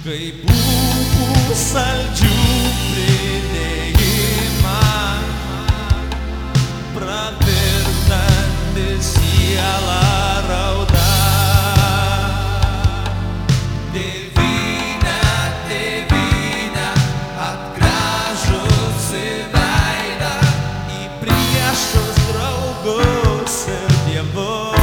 Kaip lūpų saldžių pridėjimą, pravirtanti sielą rauda. Tėvynė, tėvynė, atgrąžusi veidą į priešus, draugus ir dievus.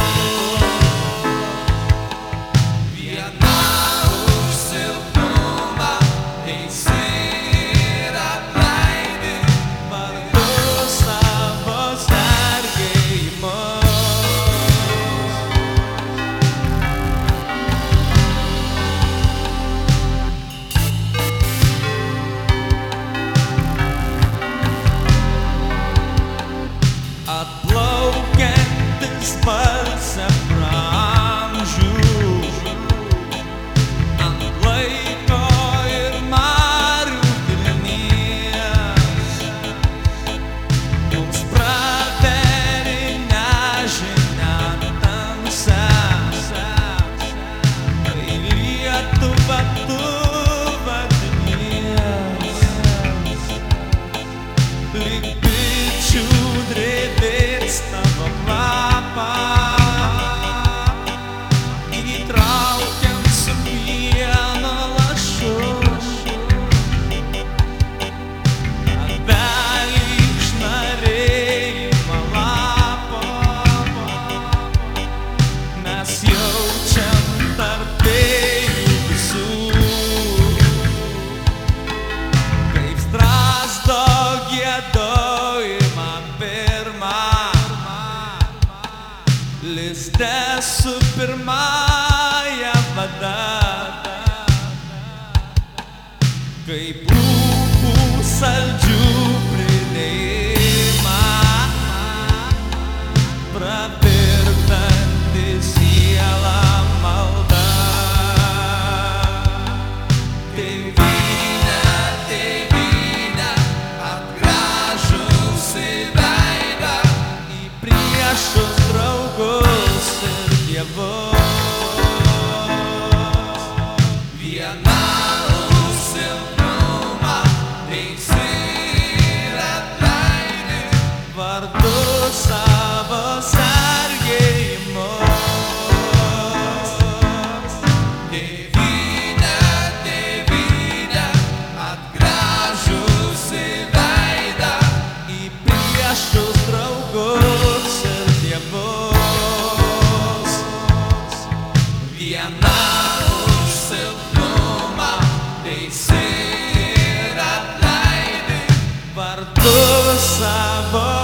Atplaukiantis balsė pramžių, ant laiko ir marių vilnies, mums praveri nežinią tamsą, kai Lietuvą tu vadinies, lyg bičių drėbės tavo kvapą, įtraukiant su pieno lašu, avelį šnarėjimą lapo, mes jaučiam tarp dviejų visų, kaip strazdo giedojimą pirmą, lizde su pirmąja vada, kaip lūpų saldžių pridėjimą, pravirtanti sielą malda. Tėvynė, tėvynė, atgrąžusi veidą į priešus, draugus ir dievus. Viena už silpnumą teisi ir atleidi, vardu savo sergėjimus. Tėvynė, tėvynė, atgrąžusi veidą į priešus, draugus ir dievus. Viena už silpnumą teisi ir atleidi, vardu savo